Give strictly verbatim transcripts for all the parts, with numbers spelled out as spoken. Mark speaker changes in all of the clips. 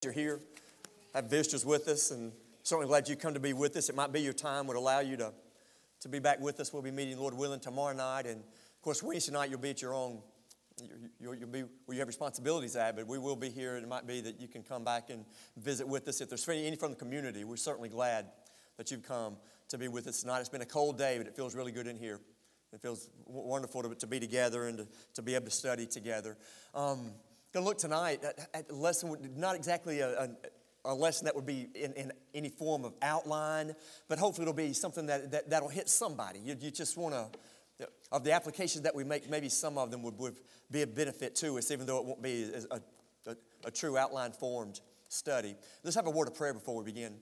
Speaker 1: You're here, have visitors with us, and certainly glad you come to be with us. It might be your time would allow you to, to be back with us. We'll be meeting, Lord willing, tomorrow night, and of course Wednesday night you'll be at your own. You'll, you'll be where you have responsibilities at, but we will be here. It might be that you can come back and visit with us. If there's any from the community, we're certainly glad that you've come to be with us tonight. It's been a cold day, but it feels really good in here. It feels wonderful to, to be together and to, to be able to study together. Um, Going to look tonight at, at a lesson, not exactly a, a, a lesson that would be in, in any form of outline, but hopefully it'll be something that, that, that'll hit somebody. You, you just want to, of the applications that we make, maybe some of them would, would be a benefit to us, even though it won't be a, a, a true outline-formed study. Let's have a word of prayer before we begin.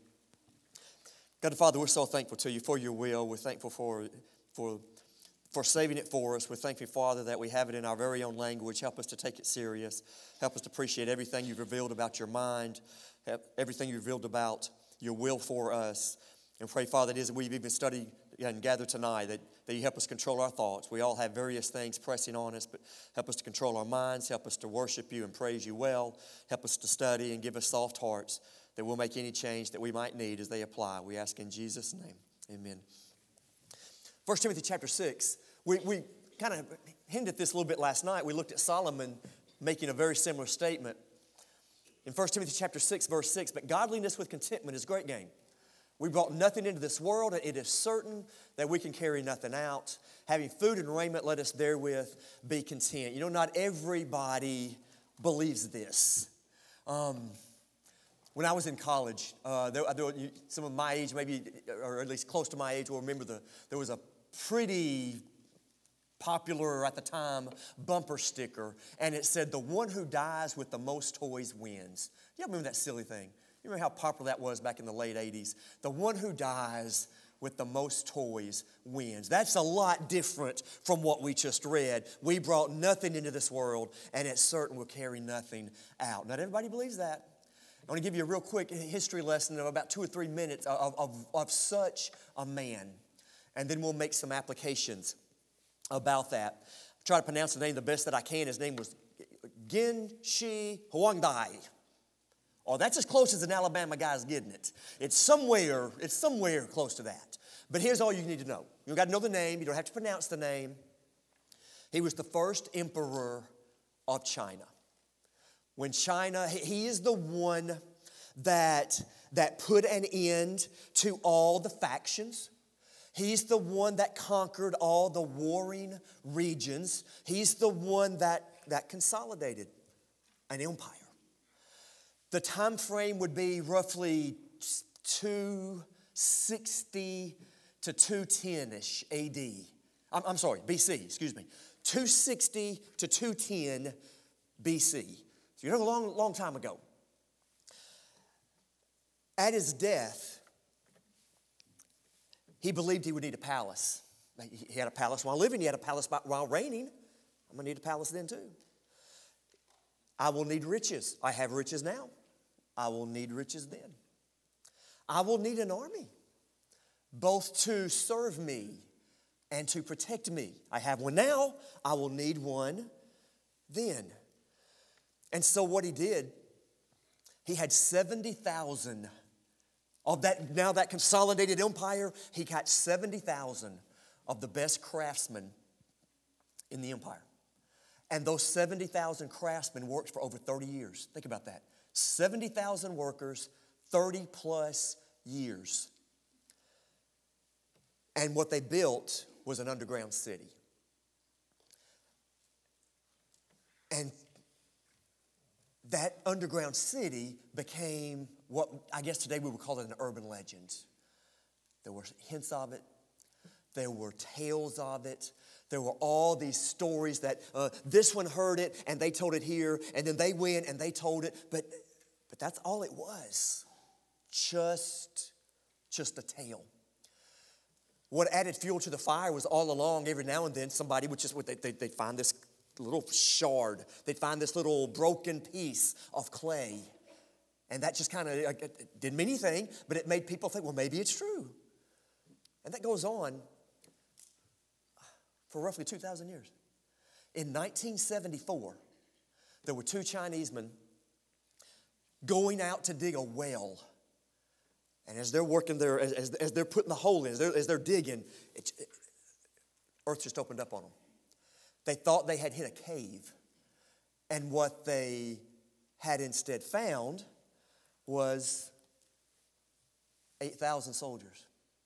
Speaker 1: God, Father, we're so thankful to you for your will. We're thankful for for. for saving it for us. We're thankful, Father, that we have it in our very own language. Help us to take it serious. Help us to appreciate everything you've revealed about your mind, everything you've revealed about your will for us. And pray, Father, that as we've even studied and gathered tonight, that, that you help us control our thoughts. We all have various things pressing on us, but help us to control our minds. Help us to worship you and praise you well. Help us to study and give us soft hearts that we'll make any change that we might need as they apply. We ask in Jesus' name. Amen. First Timothy chapter six, we, we kind of hinted at this a little bit last night. We looked at Solomon making a very similar statement. In First Timothy chapter six, verse six, but godliness with contentment is great gain. We brought nothing into this world, and it is certain that we can carry nothing out. Having food and raiment, let us therewith be content. You know, not everybody believes this. Um, When I was in college, uh, there, there, some of my age, maybe, or at least close to my age, will remember the there was a pretty popular at the time bumper sticker, and it said, "The one who dies with the most toys wins." You remember that silly thing? You remember how popular that was back in the late eighties? The one who dies with the most toys wins. That's a lot different from what we just read. We brought nothing into this world, and it's certain we'll carry nothing out. Not everybody believes that. I want to give you a real quick history lesson of about two or three minutes of, of, of such a man. And then we'll make some applications about that. I'll try to pronounce the name the best that I can. His name was Gen Shi Huangdai. Oh, that's as close as an Alabama guy's getting it. It's somewhere, it's somewhere close to that. But here's all you need to know. You don't got to know the name. You don't have to pronounce the name. He was the first emperor of China. When China, he is the one that, that put an end to all the factions. He's the one that conquered all the warring regions. He's the one that, that consolidated an empire. The time frame would be roughly two sixty to two ten-ish A D. I'm, I'm sorry, B C, excuse me. two sixty to two ten B C. So you're a long, long time ago. At his death, he believed he would need a palace. He had a palace while living. He had a palace while reigning. I'm going to need a palace then too. I will need riches. I have riches now. I will need riches then. I will need an army, both to serve me and to protect me. I have one now. I will need one then. And so what he did, he had seventy thousand of that, now that consolidated empire, he got seventy thousand of the best craftsmen in the empire. And those seventy thousand craftsmen worked for over thirty years. Think about that. seventy thousand workers, thirty plus years. And what they built was an underground city. And that underground city became what I guess today we would call it an urban legend. There were hints of it. There were tales of it. There were all these stories that uh, this one heard it and they told it here, and then they went and they told it. But, but that's all it was. Just, just a tale. What added fuel to the fire was all along, every now and then, somebody would just, they, they, they'd find this little shard. They'd find this little broken piece of clay. And that just kind of uh, didn't mean anything, but it made people think, well, maybe it's true. And that goes on for roughly two thousand years. In nineteen seventy-four, there were two Chinese men going out to dig a well. And as they're working there, as, as, as they're putting the hole in, as they're, as they're digging, it, it, earth just opened up on them. They thought they had hit a cave. And what they had instead found was eight thousand soldiers.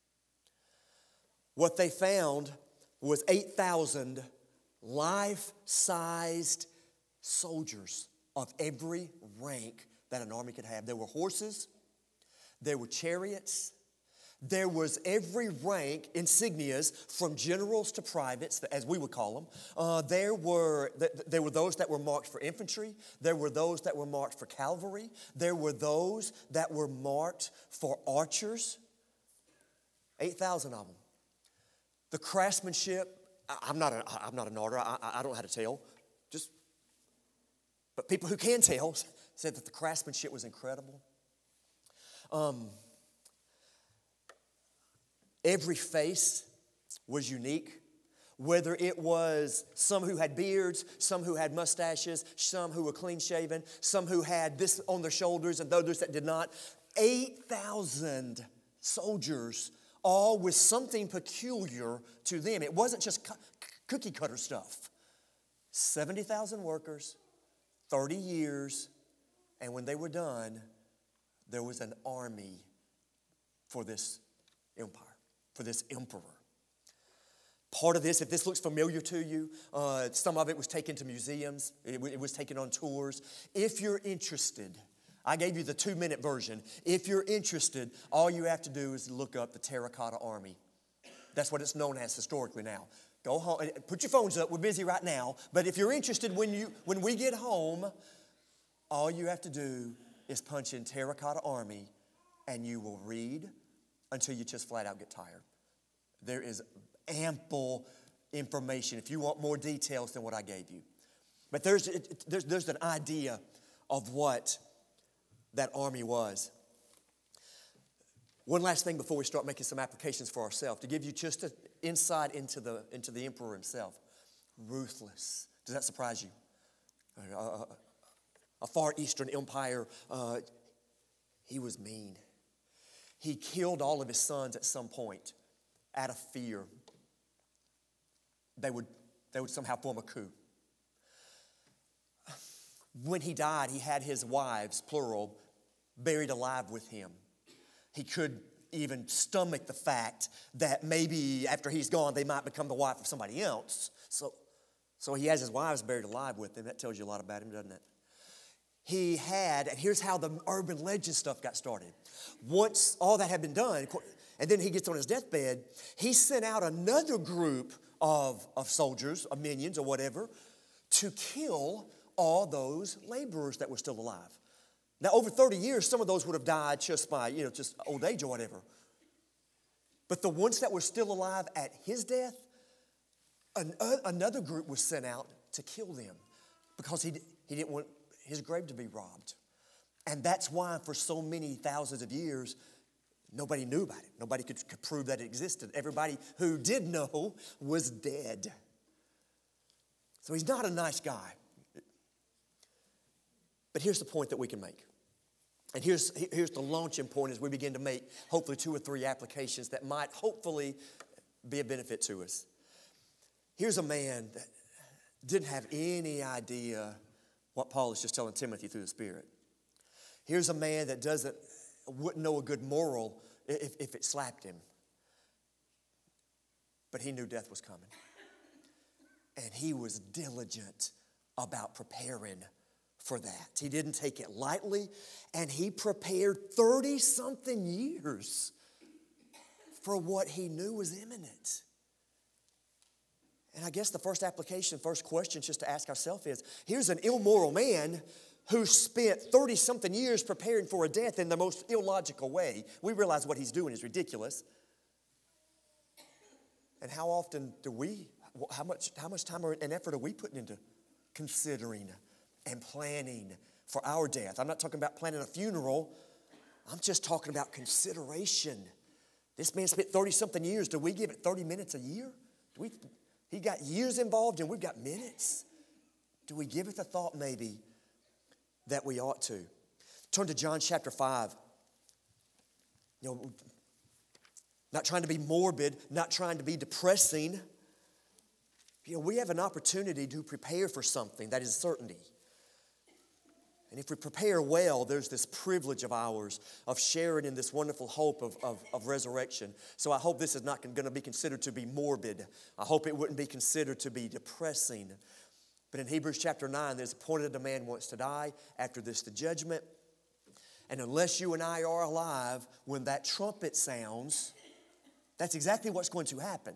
Speaker 1: What they found was eight thousand life-sized soldiers of every rank that an army could have. There were horses, there were chariots, there was every rank, insignias, from generals to privates, as we would call them. Uh, there were there were those that were marked for infantry. There were those that were marked for cavalry. There were those that were marked for archers. eight thousand of them. The craftsmanship, I'm not, a, I'm not an arter, I, I don't know how to tell. Just, but people who can tell said that the craftsmanship was incredible. Um, every face was unique. Whether it was some who had beards, some who had mustaches, some who were clean shaven, some who had this on their shoulders and others that did not. eight thousand soldiers, all with something peculiar to them. It wasn't just cookie cutter stuff. seventy thousand workers, thirty years, and when they were done, there was an army for this empire, for this emperor. Part of this, if this looks familiar to you, uh, some of it was taken to museums. It, it was taken on tours. If you're interested, I gave you the two-minute version. If you're interested, all you have to do is look up the Terracotta Army. That's what it's known as historically now. Go home, put your phones up. We're busy right now. But if you're interested, when you when we get home, all you have to do is punch in Terracotta Army, and you will read until you just flat out get tired. There is ample information if you want more details than what I gave you. But there's there's there's an idea of what that army was. One last thing before we start making some applications for ourselves, to give you just an insight into the, into the emperor himself. Ruthless. Does that surprise you? Uh, a far eastern empire, uh, he was mean. He killed all of his sons at some point out of fear. They would, they would somehow form a coup. When he died, he had his wives, plural, buried alive with him. He could even stomach the fact that maybe after he's gone, they might become the wife of somebody else. So, so he has his wives buried alive with him. That tells you a lot about him, doesn't it? He had, and here's how the urban legend stuff got started. Once all that had been done, and then he gets on his deathbed, he sent out another group of, of soldiers, of minions or whatever, to kill all those laborers that were still alive. Now, over thirty years, some of those would have died just by, you know, just old age or whatever. But the ones that were still alive at his death, an, uh, another group was sent out to kill them because he, he didn't want his grave to be robbed. And that's why for so many thousands of years, nobody knew about it. Nobody could, could prove that it existed. Everybody who did know was dead. So he's not a nice guy. But here's the point that we can make. And here's, here's the launching point as we begin to make hopefully two or three applications that might hopefully be a benefit to us. Here's a man that didn't have any idea what Paul is just telling Timothy through the Spirit. Here's a man that doesn't, wouldn't know a good moral if, if it slapped him. But he knew death was coming. And he was diligent about preparing for that. He didn't take it lightly, and he prepared thirty-something years for what he knew was imminent. And I guess the first application, first question just to ask ourselves is, here's an immoral man who spent thirty-something years preparing for a death in the most illogical way. We realize what he's doing is ridiculous. And how often do we, how much, how much time and effort are we putting into considering and planning for our death? I'm not talking about planning a funeral. I'm just talking about consideration. This man spent thirty-something years. Do we give it thirty minutes a year? Do we, he got years involved and we've got minutes. Do we give it the thought maybe that we ought to? Turn to John chapter five. You know, not trying to be morbid, not trying to be depressing. You know, we have an opportunity to prepare for something that is certainty. And if we prepare well, there's this privilege of ours of sharing in this wonderful hope of, of, of resurrection. So I hope this is not going to be considered to be morbid. I hope it wouldn't be considered to be depressing. But in Hebrews chapter nine, there's appointed a man wants to die. After this, the judgment. And unless you and I are alive when that trumpet sounds, that's exactly what's going to happen.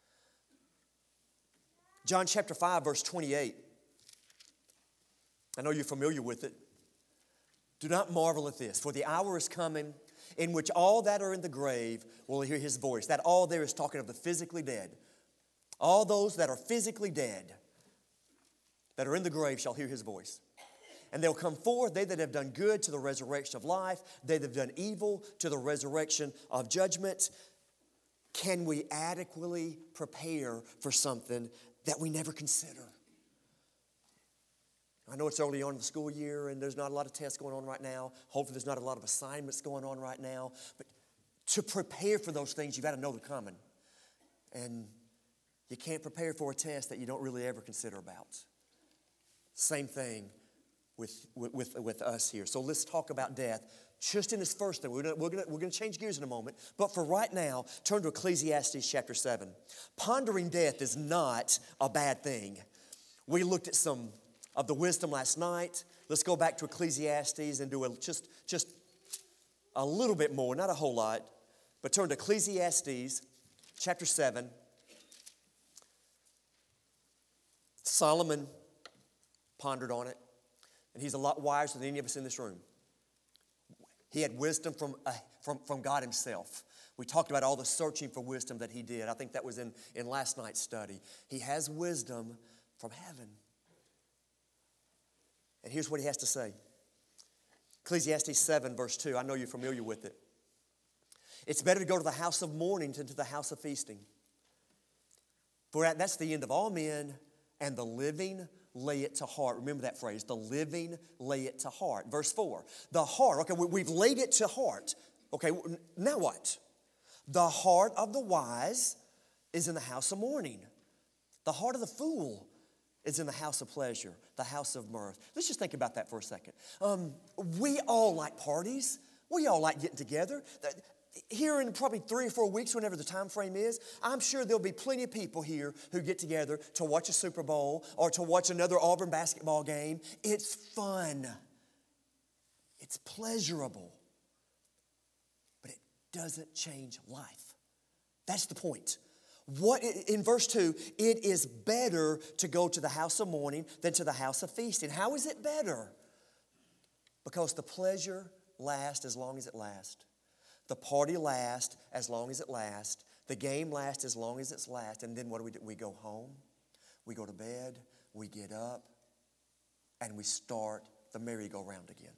Speaker 1: John chapter five, verse twenty-eight. I know you're familiar with it. Do not marvel at this, for the hour is coming in which all that are in the grave will hear his voice. That all there is talking of the physically dead. All those that are physically dead, that are in the grave, shall hear his voice. And they'll come forth, they that have done good to the resurrection of life, they that have done evil to the resurrection of judgment. Can we adequately prepare for something that we never consider? I know it's early on in the school year and there's not a lot of tests going on right now. Hopefully there's not a lot of assignments going on right now. But to prepare for those things, you've got to know they're coming. And you can't prepare for a test that you don't really ever consider about. Same thing with, with, with us here. So let's talk about death just in this first thing. We're going we're we're to change gears in a moment. But for right now, turn to Ecclesiastes chapter seven. Pondering death is not a bad thing. We looked at some of the wisdom last night. Let's go back to Ecclesiastes and do a, just, just a little bit more, not a whole lot, but turn to Ecclesiastes chapter seven. Solomon pondered on it, and he's a lot wiser than any of us in this room. He had wisdom from, uh, from, from God himself. We talked about all the searching for wisdom that he did. I think that was in, in last night's study. He has wisdom from heaven. And here's what he has to say. Ecclesiastes seven, verse two. I know you're familiar with it. It's better to go to the house of mourning than to the house of feasting. For that's the end of all men, and the living lay it to heart. Remember that phrase, the living lay it to heart. Verse four, the heart, okay, we've laid it to heart. Okay, now what? The heart of the wise is in the house of mourning. The heart of the fool is in the house of pleasure, the house of mirth. Let's just think about that for a second. Um, we all like parties. We all like getting together. Here in probably three or four weeks, whenever the time frame is, I'm sure there'll be plenty of people here who get together to watch a Super Bowl or to watch another Auburn basketball game. It's fun. It's pleasurable. But it doesn't change life. That's the point. What in verse two, it is better to go to the house of mourning than to the house of feasting. How is it better? Because the pleasure lasts as long as it lasts. The party lasts as long as it lasts. The game lasts as long as it lasts. And then what do we do? We go home, we go to bed, we get up, and we start the merry-go-round again.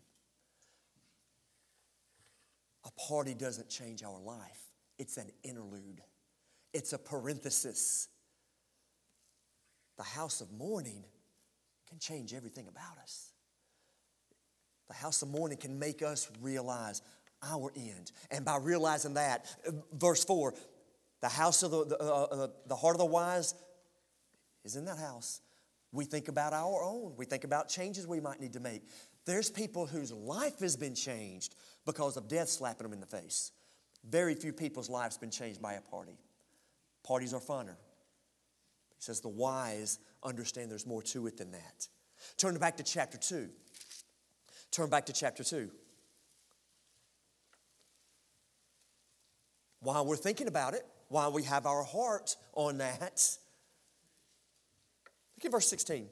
Speaker 1: A party doesn't change our life. It's an interlude. It's a parenthesis. The house of mourning can change everything about us. The house of mourning can make us realize our end. And by realizing that, verse four, the house of the, the, uh, uh, the heart of the wise is in that house. We think about our own. We think about changes we might need to make. There's people whose life has been changed because of death slapping them in the face. Very few people's lives have been changed by a party. Parties are funner. He says the wise understand there's more to it than that. Turn back to chapter two. Turn back to chapter two. While we're thinking about it, while we have our heart on that, look at verse sixteen.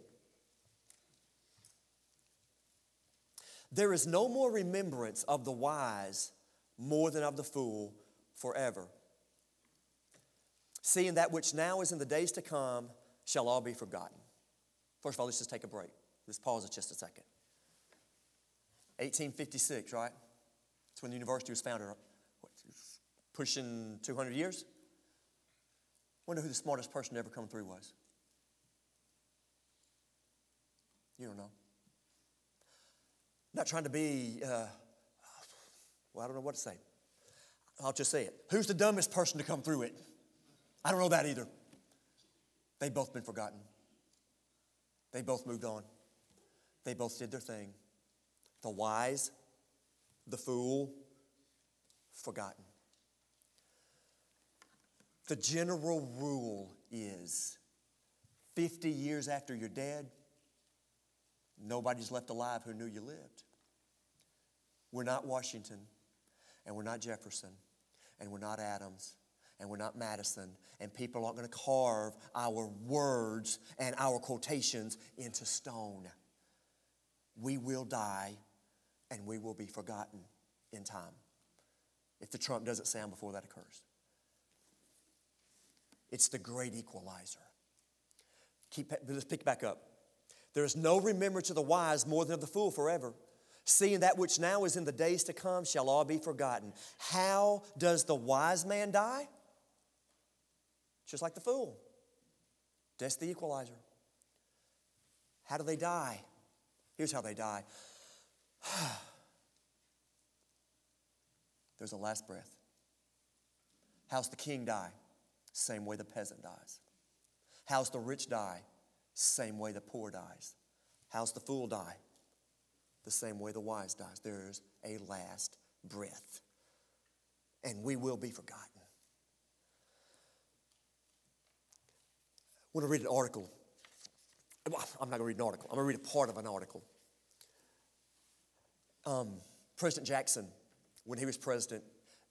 Speaker 1: There is no more remembrance of the wise more than of the fool forever. Seeing that which now is in the days to come shall all be forgotten. First of all, let's just take a break. Let's pause it just a second. eighteen fifty-six, right? That's when the university was founded. What, pushing two hundred years? Wonder who the smartest person to ever come through was. You don't know. not trying to be, uh, well, I don't know what to say. I'll just say it. Who's the dumbest person to come through it? I don't know that either. They've both been forgotten. They both moved on. They both did their thing. The wise, the fool, forgotten. The general rule is fifty years after you're dead, nobody's left alive who knew you lived. We're not Washington, and we're not Jefferson, and we're not Adams, and we're not Madison, and people aren't going to carve our words and our quotations into stone. We will die, and we will be forgotten in time if the trump doesn't sound before that occurs. It's the great equalizer. Keep, let's pick back up. There is no remembrance of the wise more than of the fool forever. Seeing that which now is in the days to come shall all be forgotten. How does the wise man die? Just like the fool. Death's the equalizer. How do they die? Here's how they die. There's a last breath. How's the king die? Same way the peasant dies. How's the rich die? Same way the poor dies. How's the fool die? The same way the wise dies. There's a last breath. And we will be forgotten. I want to read an article. I'm not going to read an article. I'm going to read a part of an article. Um, President Jackson, when he was president,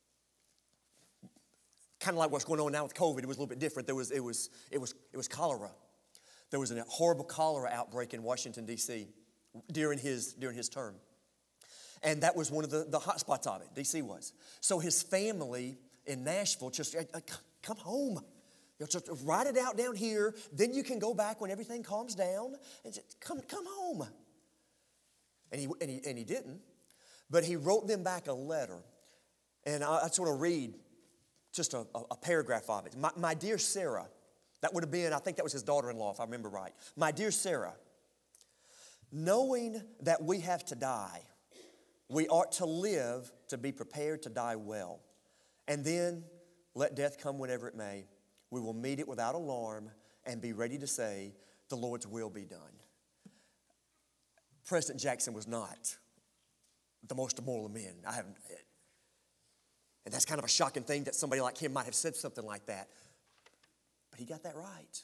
Speaker 1: kind of like what's going on now with COVID, it was a little bit different. There was, it was, it was, it was cholera. There was a horrible cholera outbreak in Washington, D C during his, during his term. And that was one of the, the hot spots of it, D C was. So his family in Nashville just, uh, come home. You know, just write it out down here. Then you can go back when everything calms down and just come, come home. And he, and, he, and he didn't. But he wrote them back a letter. And I, I sort of read just a, a, a paragraph of it. My, my dear Sarah, that would have been, I think that was his daughter-in-law, if I remember right. My dear Sarah, knowing that we have to die, we ought to live to be prepared to die well. And then let death come whenever it may. We will meet it without alarm and be ready to say, the Lord's will be done. President Jackson was not the most immoral of men. I haven't, and that's kind of a shocking thing that somebody like him might have said something like that. But he got that right.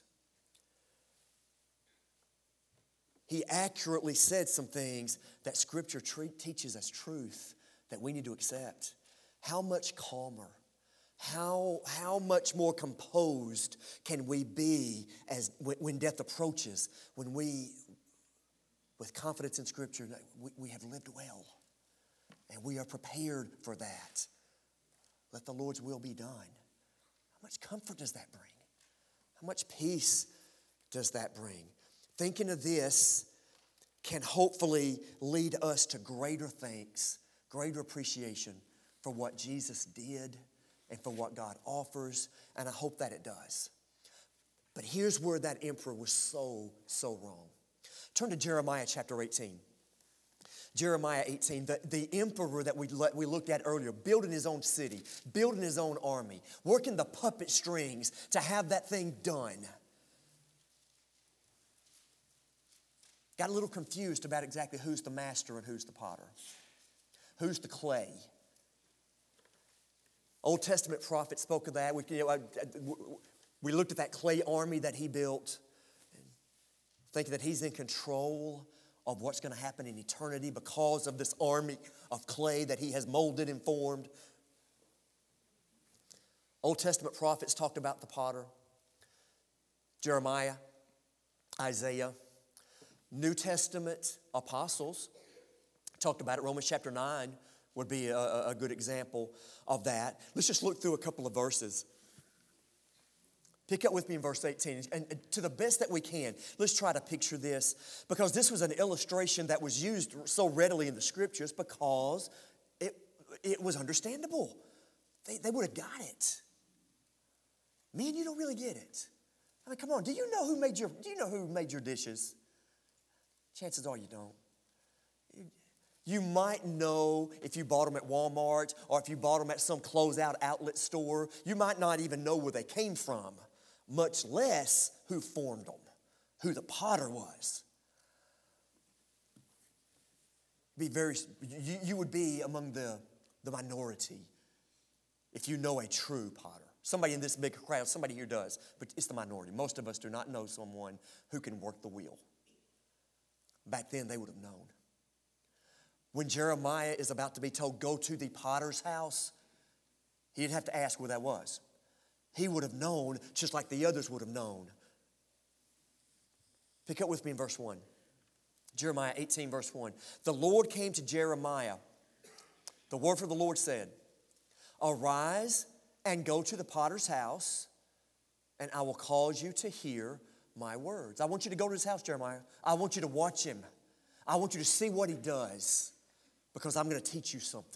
Speaker 1: He accurately said some things that Scripture treat, teaches as truth that we need to accept. How much calmer, how, how much more composed can we be as when, when death approaches, when we, with confidence in Scripture, we, we have lived well and we are prepared for that. Let the Lord's will be done. How much comfort does that bring? How much peace does that bring? Thinking of this can hopefully lead us to greater thanks, greater appreciation for what Jesus did and for what God offers, and I hope that it does. But here's where that emperor was so, so wrong. Turn to Jeremiah chapter eighteen. Jeremiah eighteen, the, the emperor that we, we looked at earlier, building his own city, building his own army, working the puppet strings to have that thing done. Got a little confused about exactly who's the master and who's the potter. Who's the clay? Old Testament prophets spoke of that. We, you know, we looked at that clay army that he built, thinking that he's in control of what's going to happen in eternity because of this army of clay that he has molded and formed. Old Testament prophets talked about the potter. Jeremiah, Isaiah. New Testament apostles talked about it. Romans chapter nine would be a, a good example of that. Let's just look through a couple of verses. Pick up with me in verse eighteen. And to the best that we can, let's try to picture this, because this was an illustration that was used so readily in the Scriptures because it, it was understandable. They, they would have got it. Me and you don't really get it. I mean, come on. Do you know who made your, do you know who made your dishes? Chances are you don't. You might know if you bought them at Walmart or if you bought them at some closeout outlet store. You might not even know where they came from, much less who formed them, who the potter was. Be very, you, you would be among the, the minority if you know a true potter. Somebody in this big crowd, somebody here does, but it's the minority. Most of us do not know someone who can work the wheel. Back then, they would have known. When Jeremiah is about to be told, go to the potter's house, he didn't have to ask where that was. He would have known just like the others would have known. Pick up with me in verse one. Jeremiah eighteen, verse one. The Lord came to Jeremiah. The word from the Lord said, arise and go to the potter's house, and I will cause you to hear my words. I want you to go to his house, Jeremiah. I want you to watch him. I want you to see what he does, because I'm going to teach you something.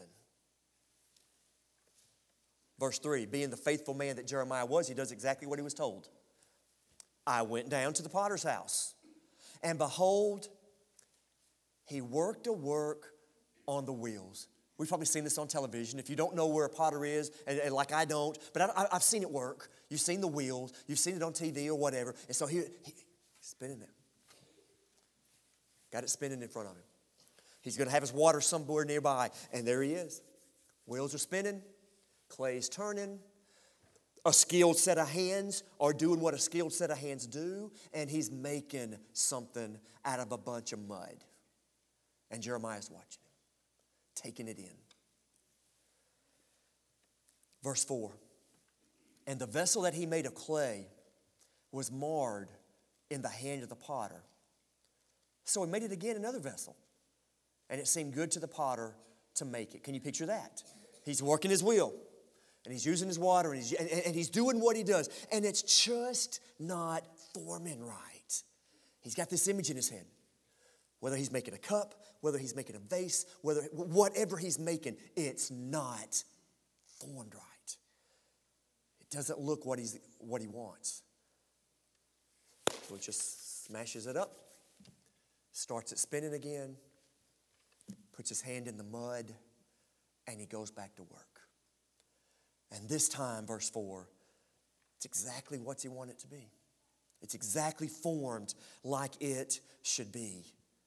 Speaker 1: Verse three, being the faithful man that Jeremiah was, he does exactly what he was told. I went down to the potter's house, and behold, he worked a work on the wheels. We've probably seen this on television. If you don't know where a potter is, and, and like I don't, but I, I, I've seen it work. You've seen the wheels. You've seen it on T V or whatever. And so here, he, he's spinning it. Got it spinning in front of him. He's going to have his water somewhere nearby, and there he is. Wheels are spinning. Clay's turning. A skilled set of hands are doing what a skilled set of hands do, and he's making something out of a bunch of mud. And Jeremiah's watching him, taking it in. Verse four, and the vessel that he made of clay was marred in the hand of the potter. So he made it again another vessel, and it seemed good to the potter to make it. Can you picture that? He's working his wheel, and he's using his water, and he's, and, and he's doing what he does, and it's just not forming right. He's got this image in his head. Whether he's making a cup, whether he's making a vase, whether whatever he's making, it's not formed right. It doesn't look what he's what he wants. So he just smashes it up, starts it spinning again, puts his hand in the mud, and he goes back to work. And this time, verse four, it's exactly what he wanted it to be. It's exactly formed like it should be.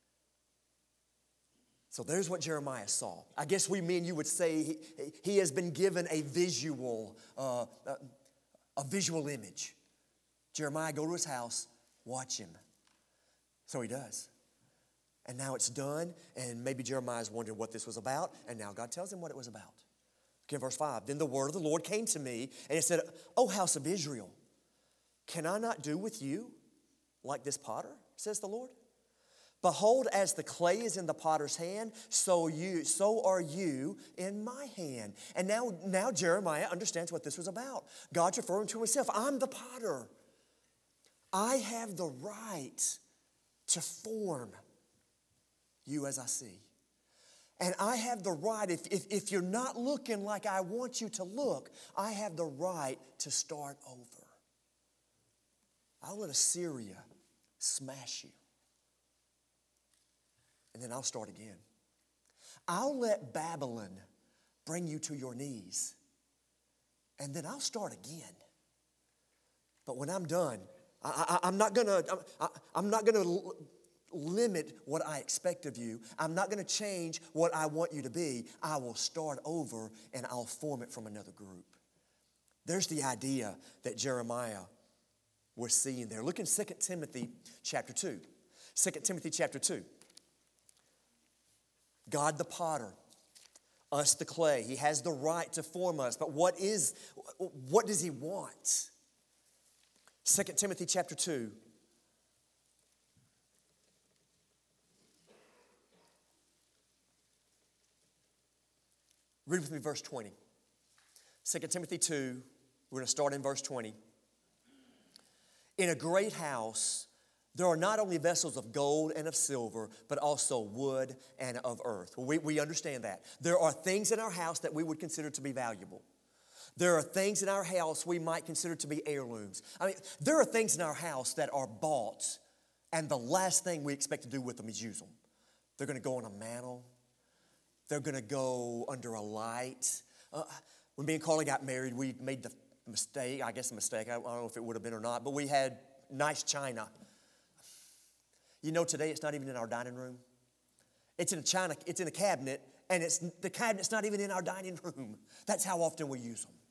Speaker 1: So there's what Jeremiah saw. I guess we, me and you would say he, he has been given a visual, uh, a, a visual image. Jeremiah, go to his house, watch him. So he does. And now it's done, and maybe Jeremiah's wondering what this was about, and now God tells him what it was about. Okay, verse five, then the word of the Lord came to me, and it said, O house of Israel, can I not do with you like this potter, says the Lord? Behold, as the clay is in the potter's hand, so you, so are you in my hand. And now, now Jeremiah understands what this was about. God's referring to himself. I'm the potter. I have the right to form you as I see. And I have the right, if, if, if you're not looking like I want you to look, I have the right to start over. I'll let Assyria smash you. And then I'll start again. I'll let Babylon bring you to your knees. And then I'll start again. But when I'm done, I, I, I'm not gonna, I, I'm not gonna l- limit what I expect of you. I'm not gonna change what I want you to be. I will start over and I'll form it from another group. There's the idea that Jeremiah was seeing there. Look in Second Timothy chapter two. Second Timothy chapter two. God the potter, us the clay. He has the right to form us. But what is, what does he want? Second Timothy chapter two. Read with me verse twenty. Second Timothy two, we're going to start in verse twenty. In a great house, there are not only vessels of gold and of silver, but also wood and of earth. Well, we, we understand that. There are things in our house that we would consider to be valuable. There are things in our house we might consider to be heirlooms. I mean, there are things in our house that are bought, and the last thing we expect to do with them is use them. They're going to go on a mantle. They're going to go under a light. Uh, when me and Carly got married, we made the mistake, I guess a mistake, I don't know if it would have been or not, but we had nice china. You know, today it's not even in our dining room. It's in a china, it's in a cabinet, and it's the cabinet's not even in our dining room. That's how often we use them.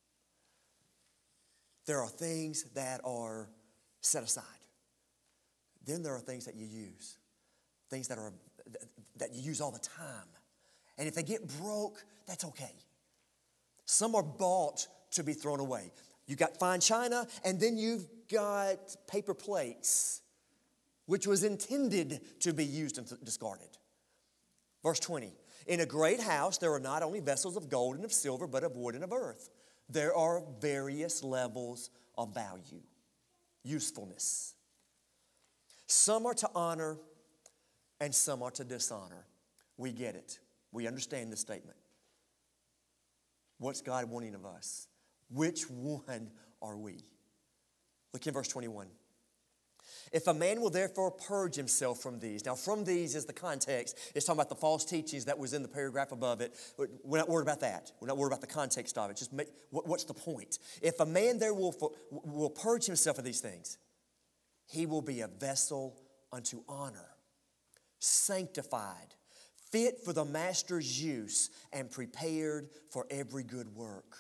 Speaker 1: There are things that are set aside. Then there are things that you use, things that are that you use all the time. And if they get broke, that's okay. Some are bought to be thrown away. You got fine china, and then you've got paper plates, which was intended to be used and discarded. Verse twenty, in a great house there are not only vessels of gold and of silver, but of wood and of earth. There are various levels of value, usefulness. Some are to honor and some are to dishonor. We get it. We understand this statement. What's God wanting of us? Which one are we? Look in verse twenty-one. If a man will therefore purge himself from these. Now from these is the context. It's talking about the false teachings that was in the paragraph above it. We're not worried about that. We're not worried about the context of it. Just make, what's the point? If a man there will, will purge himself of these things, he will be a vessel unto honor, sanctified, fit for the master's use, and prepared for every good work.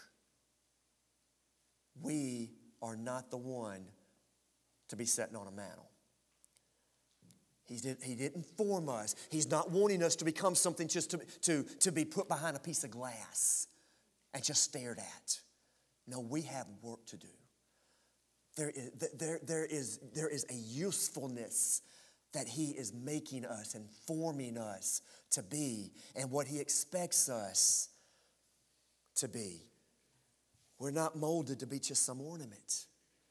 Speaker 1: We are not the one to be sitting on a mantle. He, did, he didn't form us. He's not wanting us to become something just to, to, to be put behind a piece of glass and just stared at. No, we have work to do. There is, there, there is, there is a usefulness that He is making us and forming us to be, and what He expects us to be. We're not molded to be just some ornament.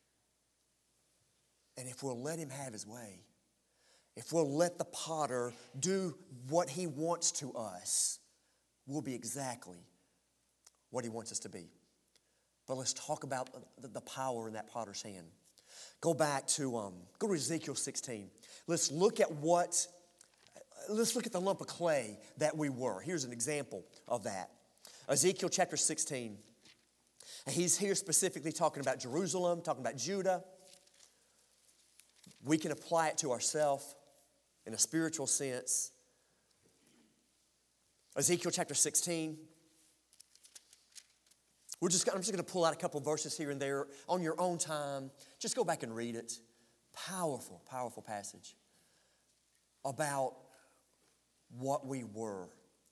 Speaker 1: And if we'll let Him have His way, if we'll let the potter do what he wants to us, we'll be exactly what He wants us to be. But let's talk about the power in that potter's hand. Go back to, um, go to Ezekiel sixteen. Let's look at what, let's look at the lump of clay that we were. Here's an example of that. Ezekiel chapter sixteen. And he's here specifically talking about Jerusalem, talking about Judah. We can apply it to ourselves in a spiritual sense. Ezekiel chapter sixteen. We're just, I'm just going to pull out a couple verses here and there on your own time. Just go back and read it. Powerful, powerful passage about what we were.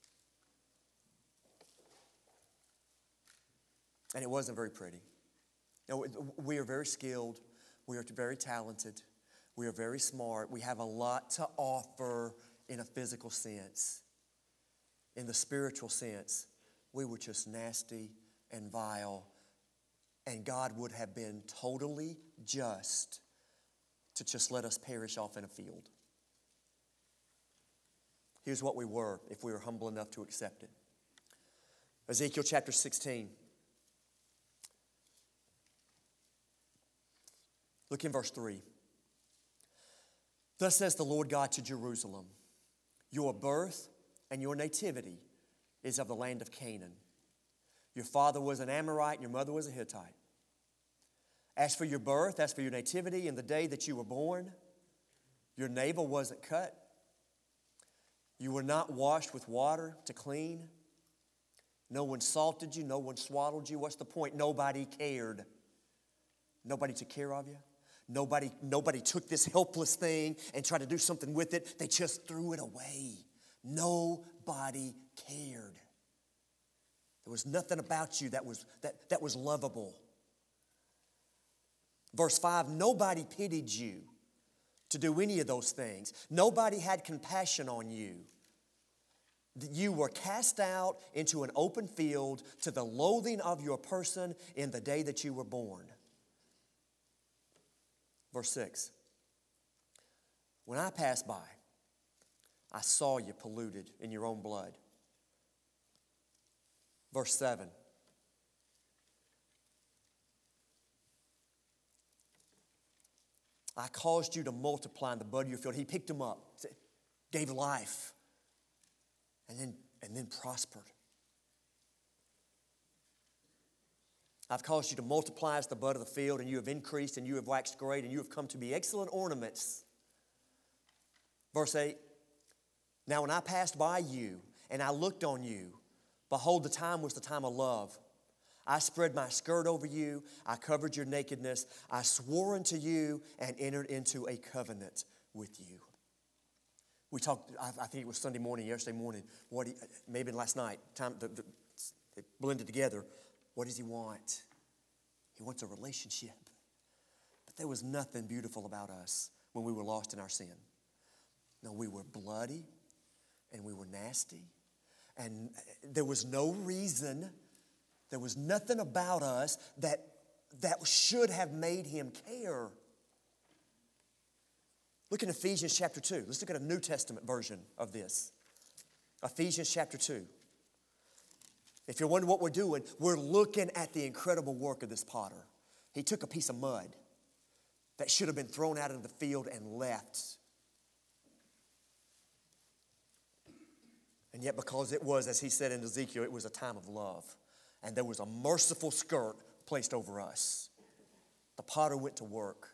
Speaker 1: And it wasn't very pretty. You know, we are very skilled. We are very talented. We are very smart. We have a lot to offer in a physical sense. In the spiritual sense, we were just nasty and vile, and God would have been totally just to just let us perish off in a field. Here's what we were if we were humble enough to accept it. Ezekiel chapter sixteen. Look in verse three. Thus says the Lord God to Jerusalem, your birth and your nativity is of the land of Canaan. Your father was an Amorite and your mother was a Hittite. As for your birth, as for your nativity, in the day that you were born, your navel wasn't cut. You were not washed with water to clean. No one salted you. No one swaddled you. What's the point? Nobody cared. Nobody took care of you. Nobody, nobody took this helpless thing and tried to do something with it. They just threw it away. Nobody cared. There was nothing about you that was, that, that was lovable. Verse five, nobody pitied you to do any of those things. Nobody had compassion on you. You were cast out into an open field to the loathing of your person in the day that you were born. Verse six, when I passed by, I saw you polluted in your own blood. Verse seven, I caused you to multiply in the bud of your field. He picked them up, gave life, and then, and then prospered. I've caused you to multiply as the bud of the field, and you have increased, and you have waxed great, and you have come to be excellent ornaments. Verse eight, now when I passed by you, and I looked on you, behold, the time was the time of love. I spread my skirt over you, I covered your nakedness, I swore unto you, and entered into a covenant with you. We talked, I, I think it was Sunday morning, yesterday morning, what he, maybe last night, time the, the, it blended together. What does he want? He wants a relationship. But there was nothing beautiful about us when we were lost in our sin. No, we were bloody and we were nasty. And there was no reason, there was nothing about us that, that should have made him care. Look in Ephesians chapter two. Let's look at a New Testament version of this. Ephesians chapter two. If you're wondering what we're doing, we're looking at the incredible work of this potter. He took a piece of mud that should have been thrown out into the field and left. And yet because it was, as he said in Ezekiel, it was a time of love. And there was a merciful skirt placed over us. The potter went to work.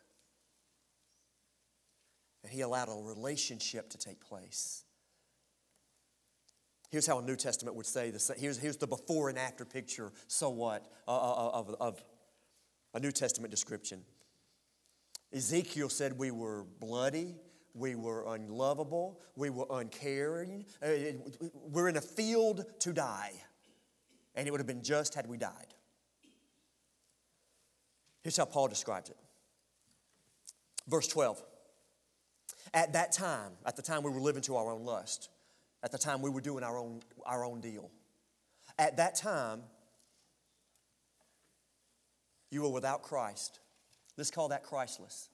Speaker 1: And he allowed a relationship to take place. Here's how a New Testament would say this. Here's, here's the before and after picture, so what, uh, of, of a New Testament description. Ezekiel said we were bloody, we were unlovable, we were uncaring. Uh, we're in a field to die. And it would have been just had we died. Here's how Paul describes it. Verse twelve. At that time, at the time we were living to our own lust, at the time we were doing our own, our own deal. At that time, you were without Christ. Let's call that Christless.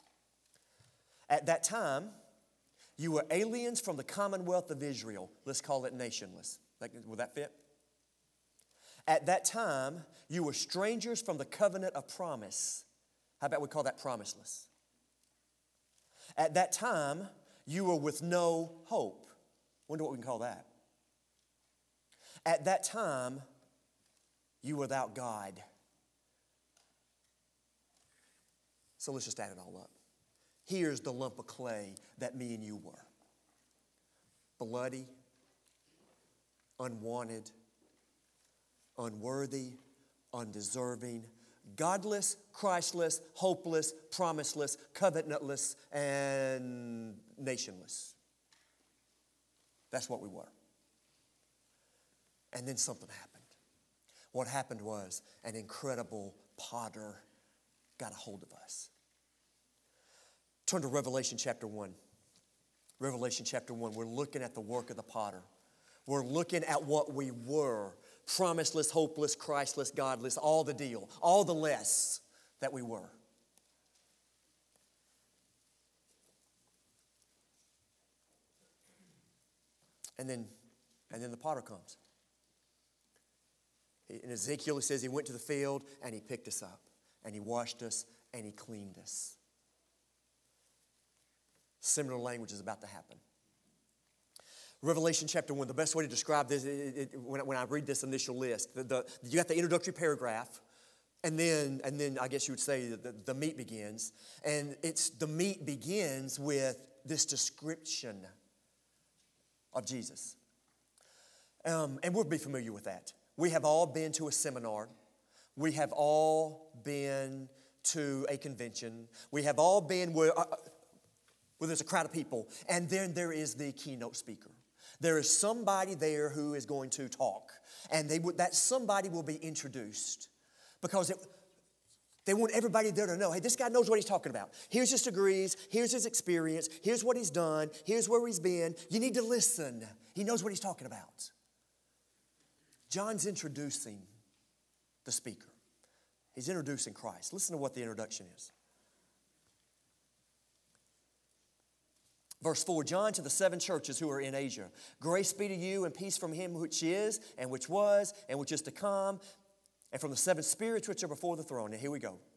Speaker 1: At that time, you were aliens from the commonwealth of Israel. Let's call it nationless. Will that fit? At that time, you were strangers from the covenant of promise. How about we call that promiseless? At that time, you were with no hope. Wonder what we can call that. At that time, you were without God. So let's just add it all up. Here's the lump of clay that me and you were. Bloody, unwanted, unworthy, undeserving, godless, Christless, hopeless, promiseless, covenantless, and nationless. That's what we were. And then something happened. What happened was an incredible potter got a hold of us. Turn to Revelation chapter one. Revelation chapter one. We're looking at the work of the potter. We're looking at what we were. Promiseless, hopeless, Christless, godless, all the deal. All the less that we were. And then, and then the potter comes. In Ezekiel, it says he went to the field and he picked us up. And he washed us and he cleaned us. Similar language is about to happen. Revelation chapter one, the best way to describe this, it, it, when, when I read this initial list, the, the, you got the introductory paragraph, and then, and then I guess you would say the, the meat begins. And it's the meat begins with this description of Jesus. Um, and we'll be familiar with that. We have all been to a seminar. We have all been to a convention. We have all been where, uh, where there's a crowd of people. And then there is the keynote speaker. There is somebody there who is going to talk. And they that somebody will be introduced. Because it, they want everybody there to know, hey, this guy knows what he's talking about. Here's his degrees. Here's his experience. Here's what he's done. Here's where he's been. You need to listen. He knows what he's talking about. John's introducing the speaker. He's introducing Christ. Listen to what the introduction is. Verse four, John to the seven churches who are in Asia. Grace be to you and peace from him which is, and which was, and which is to come, and from the seven spirits which are before the throne. And here we go.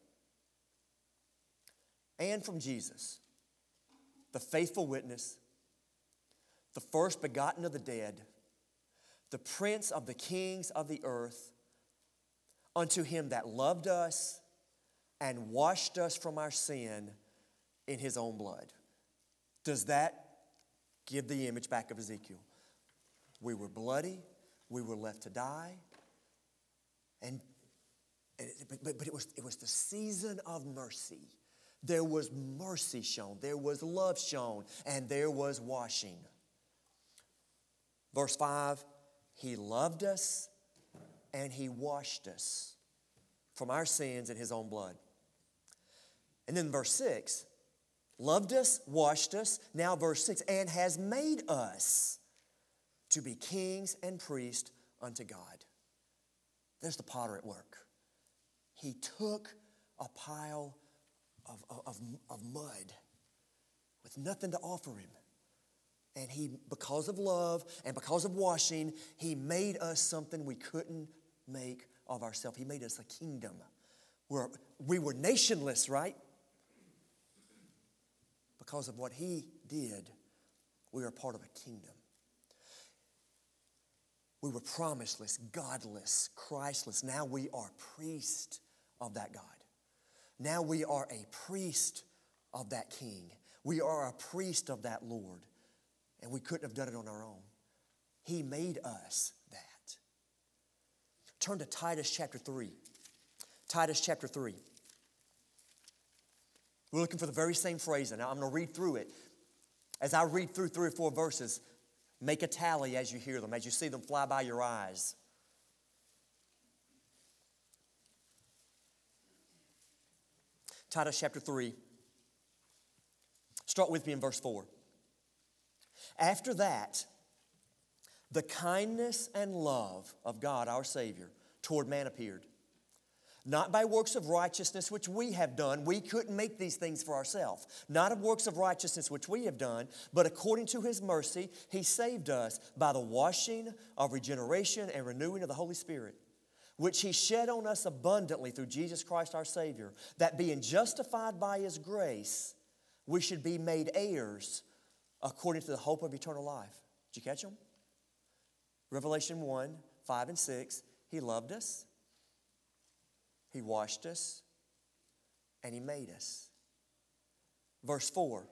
Speaker 1: And from Jesus, the faithful witness, the first begotten of the dead, the prince of the kings of the earth, unto him that loved us and washed us from our sin in his own blood. Does that give the image back of Ezekiel? We were bloody, we were left to die, and, and but, but it was it was the season of mercy. There was mercy shown, there was love shown, and there was washing. Verse five, he loved us and he washed us from our sins in his own blood. And then verse six, loved us, washed us. Now verse six, and has made us to be kings and priests unto God. There's the potter at work. He took a pile of, of, of mud with nothing to offer him. And he, because of love and because of washing, he made us something we couldn't make of ourselves. He made us a kingdom. We're, we were nationless, right? Because of what he did, we are part of a kingdom. We were promiseless, godless, Christless. Now we are priests of that God. Now we are a priest of that King. We are a priest of that Lord. And we couldn't have done it on our own. He made us that. Turn to Titus chapter three. Titus chapter three. We're looking for the very same phrase. Now I'm going to read through it. As I read through three or four verses, make a tally as you hear them, as you see them fly by your eyes. Titus chapter three. Start with me in verse four. After that, the kindness and love of God our Savior toward man appeared. Not by works of righteousness which we have done. We couldn't make these things for ourselves. Not of works of righteousness which we have done, but according to his mercy, he saved us by the washing of regeneration and renewing of the Holy Spirit, which he shed on us abundantly through Jesus Christ our Savior, that being justified by his grace, we should be made heirs according to the hope of eternal life. Did you catch them? Revelation one, five and six, he loved us, he washed us, and he made us. Verse four,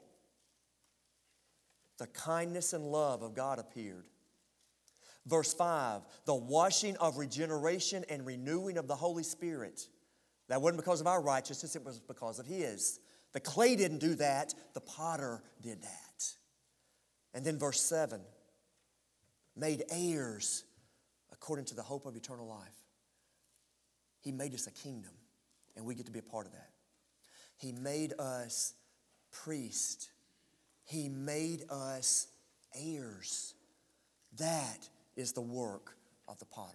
Speaker 1: the kindness and love of God appeared. Verse five, the washing of regeneration and renewing of the Holy Spirit. That wasn't because of our righteousness, it was because of his. The clay didn't do that, the potter did that. And then verse seven, made heirs according to the hope of eternal life. He made us a kingdom, and we get to be a part of that. He made us priests. He made us heirs. That is the work of the potter.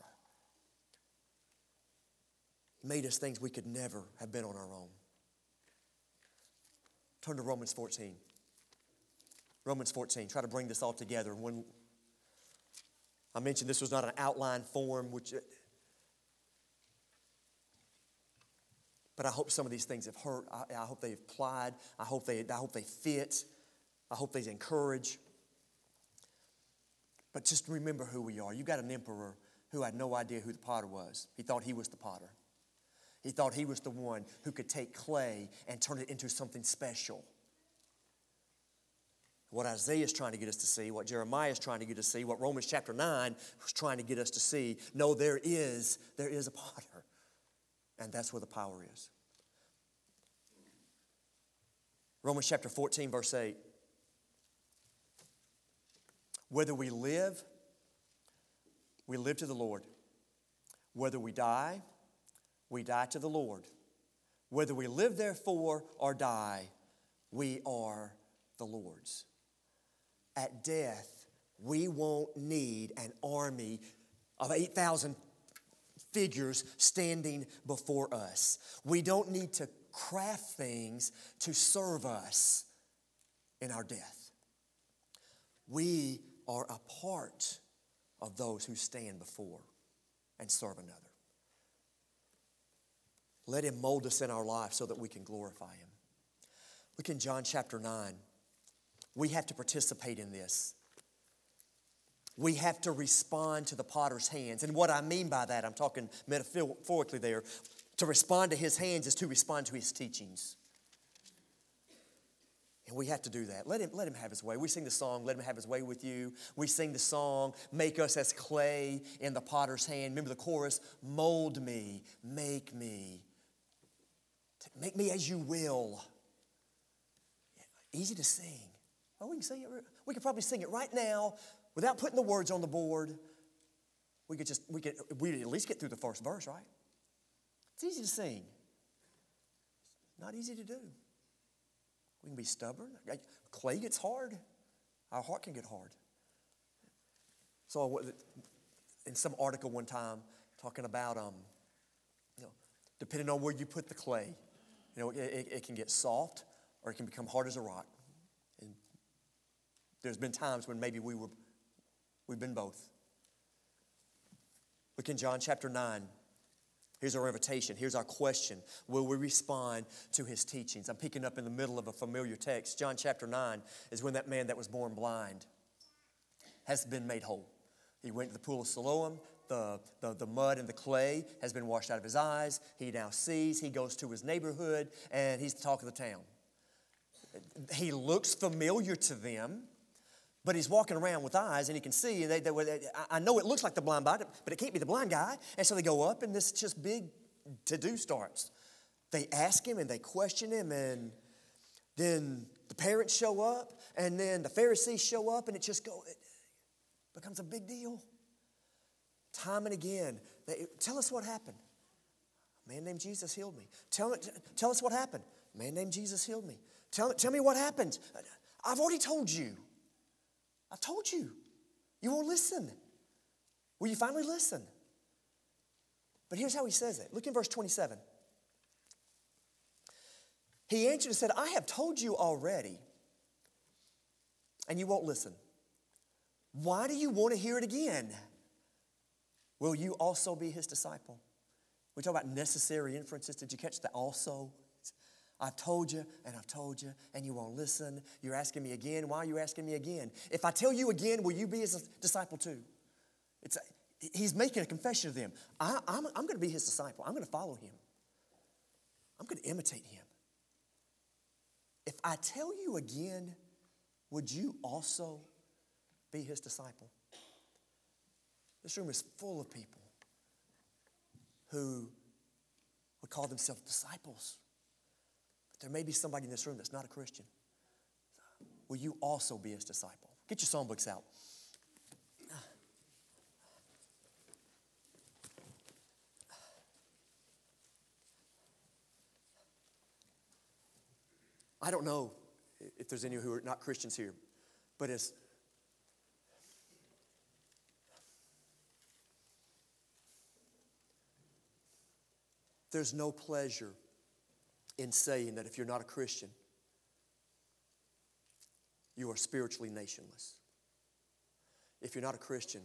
Speaker 1: He made us things we could never have been on our own. Turn to Romans fourteen. Romans fourteen. Try to bring this all together. When I mentioned this was not an outline form, which, but I hope some of these things have hurt. I, I hope they've applied. I hope they, I hope they fit. I hope they encourage. But just remember who we are. You got an emperor who had no idea who the potter was. He thought he was the potter. He thought he was the one who could take clay and turn it into something special. What Isaiah is trying to get us to see, what Jeremiah is trying to get us to see, what Romans chapter nine was trying to get us to see. No, there is, there is a potter. And that's where the power is. Romans chapter fourteen, verse eight. Whether we live, we live to the Lord. Whether we die, we die to the Lord. Whether we live therefore or die, we are the Lord's. At death, we won't need an army of eight thousand figures standing before us. We don't need to craft things to serve us in our death. We are a part of those who stand before and serve another. Let him mold us in our life so that we can glorify him. Look in John chapter nine. We have to participate in this. We have to respond to the potter's hands. And what I mean by that, I'm talking metaphorically there, to respond to his hands is to respond to his teachings. And we have to do that. Let him, let him have his way. We sing the song, Let him have his way with you. We sing the song, Make us as clay in the potter's hand. Remember the chorus, mold me, make me. Make me as you will. Easy to sing. Oh, we can sing it. We could probably sing it right now without putting the words on the board. We could just, we could, we'd at least get through the first verse, right? It's easy to sing. Not easy to do. We can be stubborn. Clay gets hard. Our heart can get hard. So in some article one time talking about, um, you know, depending on where you put the clay, you know, it, it, it can get soft or it can become hard as a rock. And there's been times when maybe we were, we've been both. Look in John chapter nine. Here's our invitation. Here's our question. Will we respond to his teachings? I'm picking up in the middle of a familiar text. John chapter nine is when that man that was born blind has been made whole. He went to the pool of Siloam. The, the, the mud and the clay has been washed out of his eyes. He now sees. He goes to his neighborhood, and he's the talk of the town. He looks familiar to them, but he's walking around with eyes, and he can see. And they, they, they, I know it looks like the blind guy, but it can't be the blind guy. And so they go up, and this just big to-do starts. They ask him, and they question him, and then the parents show up, and then the Pharisees show up, and it just go, it becomes a big deal. Time and again, they, tell us what happened. A man named Jesus healed me. Tell, tell us what happened. A man named Jesus healed me. Tell, tell me what happened. I've already told you. I've told you. You won't listen. Will you finally listen? But here's how he says it. Look in verse twenty-seven. He answered and said, I have told you already, and you won't listen. Why do you want to hear it again? Will you also be his disciple? We talk about necessary inferences. Did you catch the also? I've told you, and I've told you, and you won't listen. You're asking me again. Why are you asking me again? If I tell you again, will you be his disciple too? It's a, he's making a confession to them. I, I'm, I'm going to be his disciple. I'm going to follow him. I'm going to imitate him. If I tell you again, would you also be his disciple? This room is full of people who would call themselves disciples. But there may be somebody in this room that's not a Christian. Will you also be his disciple? Get your songbooks out. I don't know if there's any who are not Christians here, but as there's no pleasure in saying that if you're not a Christian, you are spiritually nationless. If you're not a Christian,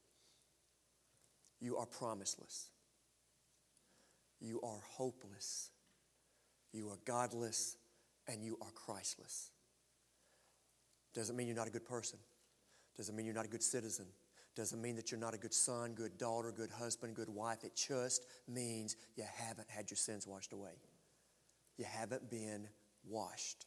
Speaker 1: you are promiseless. You are hopeless. You are godless, and you are Christless. Doesn't mean you're not a good person. Doesn't mean you're not a good citizen. Doesn't mean that you're not a good son, good daughter, good husband, good wife. It just means you haven't had your sins washed away. You haven't been washed.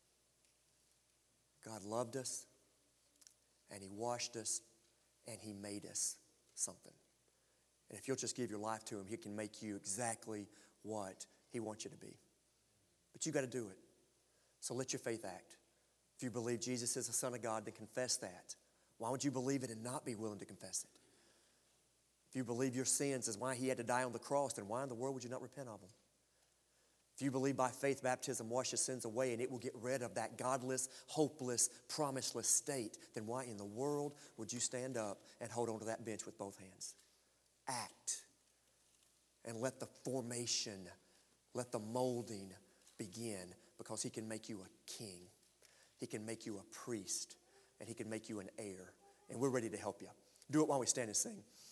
Speaker 1: God loved us, and he washed us, and he made us something. And if you'll just give your life to him, he can make you exactly what he wants you to be. But you got to do it. So let your faith act. If you believe Jesus is the Son of God, then confess that. Why would you believe it and not be willing to confess it? If you believe your sins is why he had to die on the cross, then why in the world would you not repent of them? If you believe by faith baptism washes sins away and it will get rid of that godless, hopeless, promiseless state, then why in the world would you stand up and hold on to that bench with both hands? Act and let the formation, let the molding begin, because he can make you a king. He can make you a priest, and he can make you an heir. And we're ready to help you. Do it while we stand and sing.